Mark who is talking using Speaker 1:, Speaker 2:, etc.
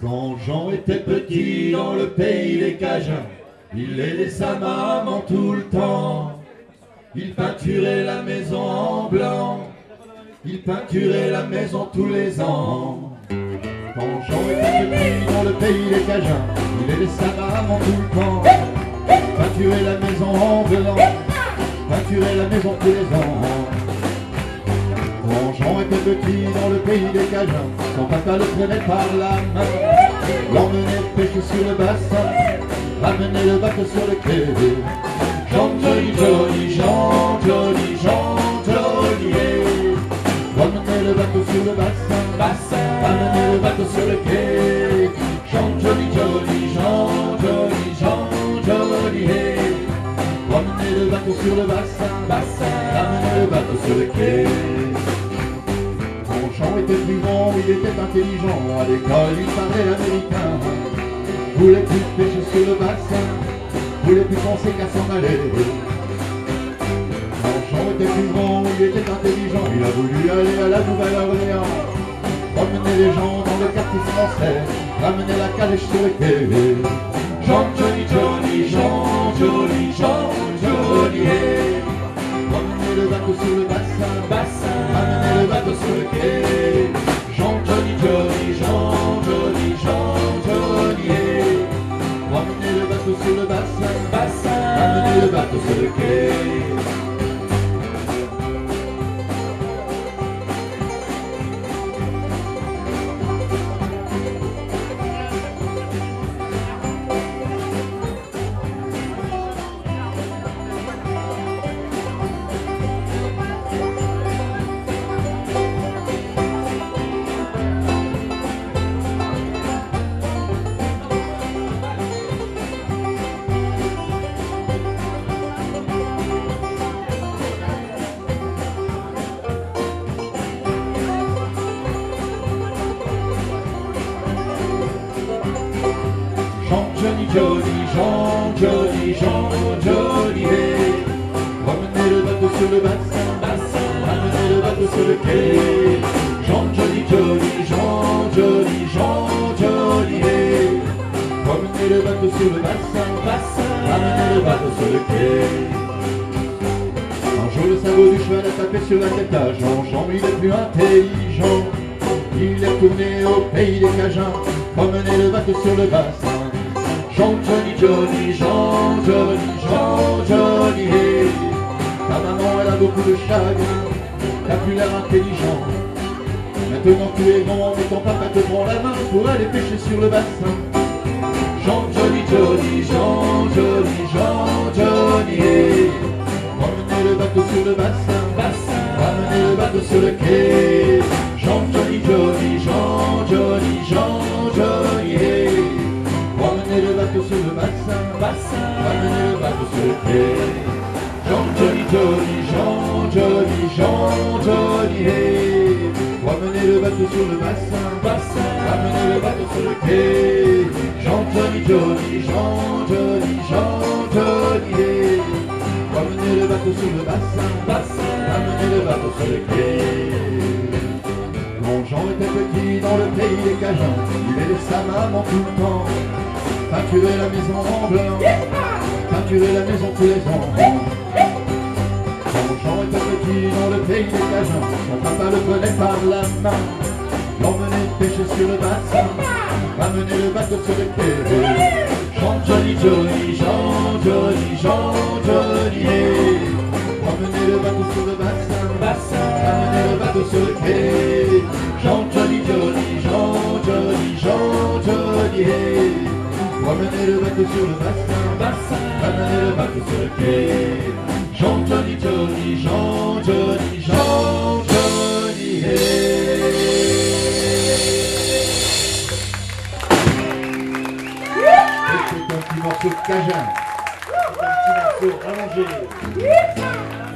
Speaker 1: Quand Jean était petit dans le pays des Cajuns, il aidait sa maman tout le temps. Il peinturait la maison en blanc, il peinturait la maison tous les ans. Quand Jean était petit dans le pays des Cajuns, il aidait sa maman tout le temps. Peinturait la maison en blanc, peinturait la maison tous les ans. Quand Jean était petit dans le pays des Cajuns, son papa le prenait par la main, l'emmenait pêcher sur le bassin, ramenait le bateau sur le quai. Jean, joli, joli, Jean, joli, Jean, joli, ramenait le bateau sur le bassin, ramenait le bateau sur le quai. Jean, joli, joli, Jean, joli, Jean, joli, ramenait le bateau sur le bassin, ramenait le bateau sur le quai. Jean était plus grand, il était intelligent, à l'école il parlait l'américain. Voulait plus pêcher sur le bassin, voulait plus penser qu'à s'en aller. Quand Jean était plus grand, il était intelligent, il a voulu aller à la Nouvelle-Orléans, promener les gens dans le quartier français, ramener la calèche sur le quai. Jean, joli, joli, Jean, joli, Jean, joli, ramener le bateau sur le bassin, ramener le bateau sur le quai. Jean, joli, joli, Jean, joli, Jean, joli, ramener le bateau sur le bassin, ramener le bateau sur le quai. Joli, joli, Jean, joli, Jean, joli, ramenez le bateau sur le bassin, ramenez le bateau sur le quai. Jean, joli, joli, Jean, joli, Jean, joli, ramenez le bateau sur le bassin, ramenez le bateau sur le quai. Un jour le sabot du cheval a tapé sur la tête à Jean. Jean, il est plus intelligent, il est tourné au pays des Cajuns, promener le bateau sur le bassin. Jean, joli, joli, Jean, joli, Jean, joli, ta maman elle a beaucoup de chagrin, t'as plus l'air intelligent. Maintenant tu es grand, mais ton papa te prend la main pour aller pêcher sur le bassin. Jean, joli, joli, Jean, joli, Jean, joli, ramenez le bateau sur le bassin, ramenez le bateau sur le quai. Jean, joli, joli, Jean, joli, Jean, joli, ramenez le bateau sur le bassin, ramenez le bateau sur le quai. Jean, joli, joli, Jean, joli, Jean, joli, ramenez le bateau sur le bassin, ramenez le bateau sur le quai. Jean, joli, joli, Jean, joli, Jean, joli, ramenez le bateau sur le bassin, ramenez le bateau sur le quai. Quand Jean était petit dans le pays des Cajuns, il aidait sa maman tout le temps. Peinturer la maison en blanc, peinturer la maison tous les ans. Quand Jean était petit dans le pays des Cajuns, son papa le prenait par la main, l'emmenait pêcher sur le bassin, ramener le bateau sur le quai. Jean, joli, joli, Jean, joli, Jean, joli, ramener le bateau sur le bassin, ramener le bateau sur le quai. Jean, joli, joli, Jean, joli, Jean, joli, ramenez le bateau sur le bassin, ramenez le bateau sur le quai. Jean, joli, joli, Jean, joli, Jean, joli, C'est un petit morceau de Cajun, c'est un petit morceau allongé.